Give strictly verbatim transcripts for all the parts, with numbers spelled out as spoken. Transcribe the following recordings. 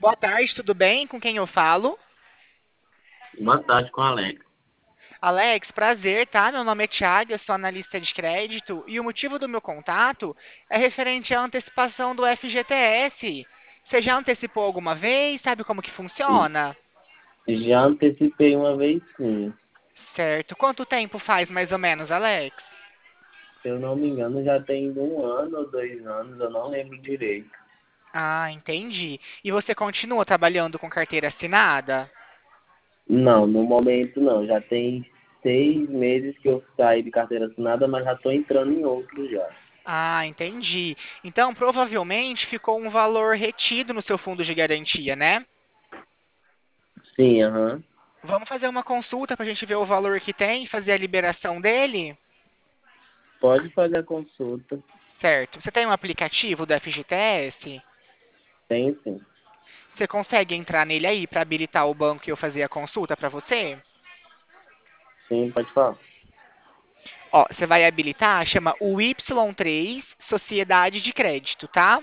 Boa tarde, tudo bem? Com quem eu falo? Boa tarde com o Alex. Alex, prazer, tá? Meu nome é Thiago, eu sou analista de crédito e o motivo do meu contato é referente à antecipação do F G T S. Você já antecipou alguma vez? Sabe como que funciona? Já antecipei uma vez sim. Certo. Quanto tempo faz mais ou menos, Alex? Se eu não me engano, já tem um ano ou dois anos, eu não lembro direito. Ah, entendi. E você continua trabalhando com carteira assinada? Não, no momento não. Já tem seis meses que eu saí de carteira assinada, mas já estou entrando em outro já. Ah, entendi. Então, provavelmente ficou um valor retido no seu fundo de garantia, né? Sim, aham. Vamos fazer uma consulta para a gente ver o valor que tem, fazer a liberação dele? Pode fazer a consulta. Certo. Você tem um aplicativo do F G T S? Tem sim. Você consegue entrar nele aí para habilitar o banco e eu fazer a consulta para você? Sim, pode falar. Ó, você vai habilitar, chama o Y três Sociedade de Crédito, tá?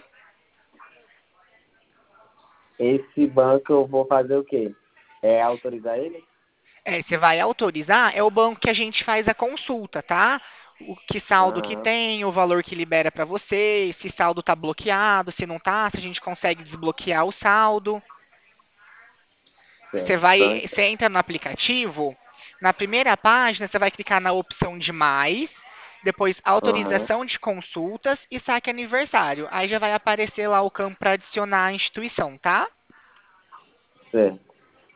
Esse banco eu vou fazer o quê? É autorizar ele? É, você vai autorizar, é o banco que a gente faz a consulta, tá? O que saldo que Aham. tem, o valor que libera para você, se saldo tá bloqueado, se não tá, se a gente consegue desbloquear o saldo. Você Certo. Então, vai, você então. entra no aplicativo, na primeira página você vai clicar na opção de mais, depois Aham. autorização de consultas e saque aniversário. Aí já vai aparecer lá o campo para adicionar a instituição, tá? Certo.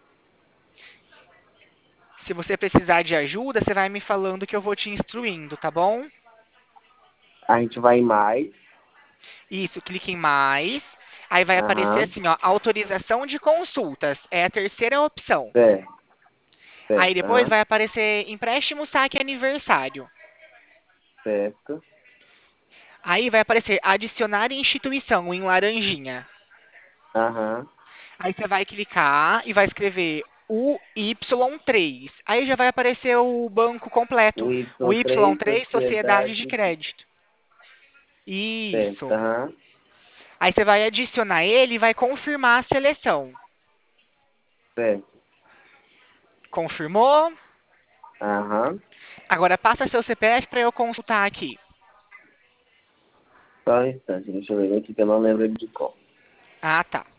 Se você precisar de ajuda, você vai me falando que eu vou te instruindo, tá bom? A gente vai em mais. Isso, clique em mais. Aí vai aparecer Aham. assim, ó, autorização de consultas. É a terceira opção. Certo. Aí Certo. depois Aham. vai aparecer empréstimo, saque aniversário. Certo. Aí vai aparecer adicionar instituição em laranjinha. Aham. Aí você vai clicar e vai escrever o Y três. Aí já vai aparecer o banco completo. O O Y Y três três Sociedade de Sociedade de Crédito. Certo. Isso. Aham. Aí você vai adicionar ele e vai confirmar a seleção. Certo. Confirmou? Aham. Agora passa seu C P F para eu consultar aqui. Só um instante, deixa eu ver aqui que eu não lembro de qual. Ah, tá.